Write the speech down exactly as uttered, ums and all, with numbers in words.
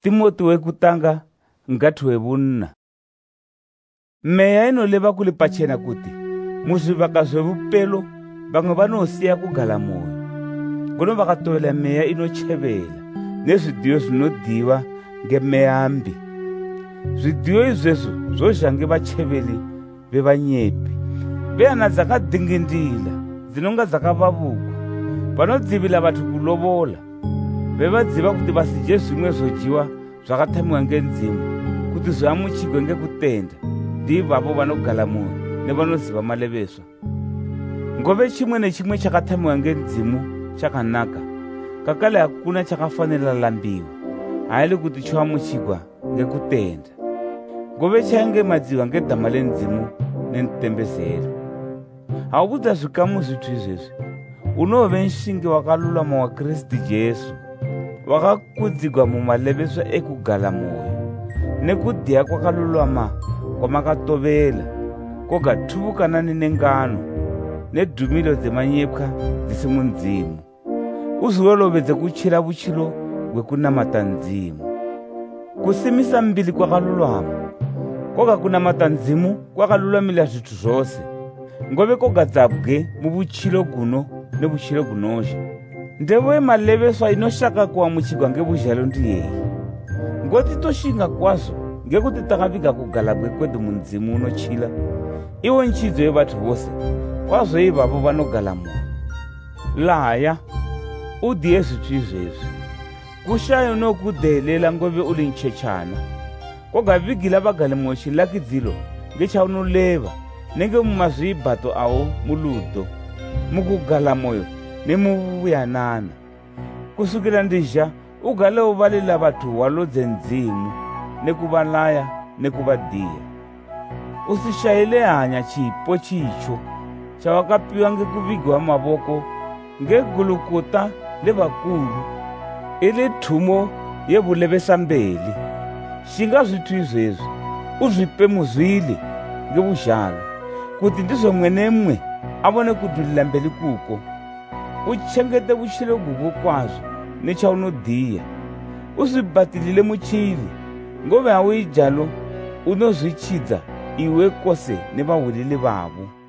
Timoti wekutanga ngati webunna. Meya inoleva kuli pachena kuti muzvivaka zvevupelo vamwe vanosiya kugala moyo, ngono vakatovela meya inochevela nezvidiyo zvinodiwa ngemeya mbi. Zvidiyo izvezvo zvozhange vacheveli vevanyepi, vehana dzakadhingindila dzinonga dzakavavukwa, vanodzivila vathu kulovola, vevadziva kuti vasije zvimwe zvodyiwa zvakatamiwa ngenzimu, kuti zviamuchigwe ngekutenda, ndivavo vanogala moyo nevanoziva maleveswa. Ngove chimwe nechimwe chakatamiwa ngenzimu chakanaka, kakale hakuna chakafanira lambiwa, haili kuti choamuchigwa ngekutenda. Ngove chaingemadziwa ngedhama lenzimu nenitembezero. Haukuita zvikamu zvithu izvezvi, unove nshinge wakalulama wa Kristu Jesu, wakakudzigwa mumaleveswa ekugala moyo, nekudiya kwakalulama kwamakatovela, kogathuvukanani nengano nedhumilo dzemanyepwa dzisi munzimu, uziwolovedze kuchira vuchilo hwekunamata nzimu. Kusimisa mbili kwakalulama, koga kunamata nzimu kwakalulamila zvithu zvose, ngove kogadzabwe muvuchilo guno nevuchilo gunosha. Ndevo maleveswa inoshaka kuamuchigwa ngevuzhalo ndiyeyi, ngoti toshinga kwazo ngekuti takaviga kugalabwe kwedu munzimu unochila, iwo nchidzo yevathu vose, kwazo ivavo vanogala moyo. Laya udiye zvithu izvezvi, kushayo nokudelela ngove uli nchechana, kogavigila vagale moyo chilakidzilo ngechaunoleva nenge mumazviibhato awo muludo, mukugala moyo nemuvuyanana. Kusukila ndizha ugale uvalila vathu walodze nzimu nekuvalaya nekuvadiya. Usishayile hanya chipo chicho chawakapiwa ngekuvigiwa mavoko ngegulukuta levakulu, ili thumo yevulevesa mbeli. Shinga zvithu izvezvi uzvipe muzwile ngevuzhalo, kuti ndizo mwenemwe avone kudulila mbeli kuko. Uchengete vuchilo gugo kwazvo nechaunodiya, uzvibatilile muchili, ngove hawi ijalo unozvichidza iwe kose nevahulili vavo.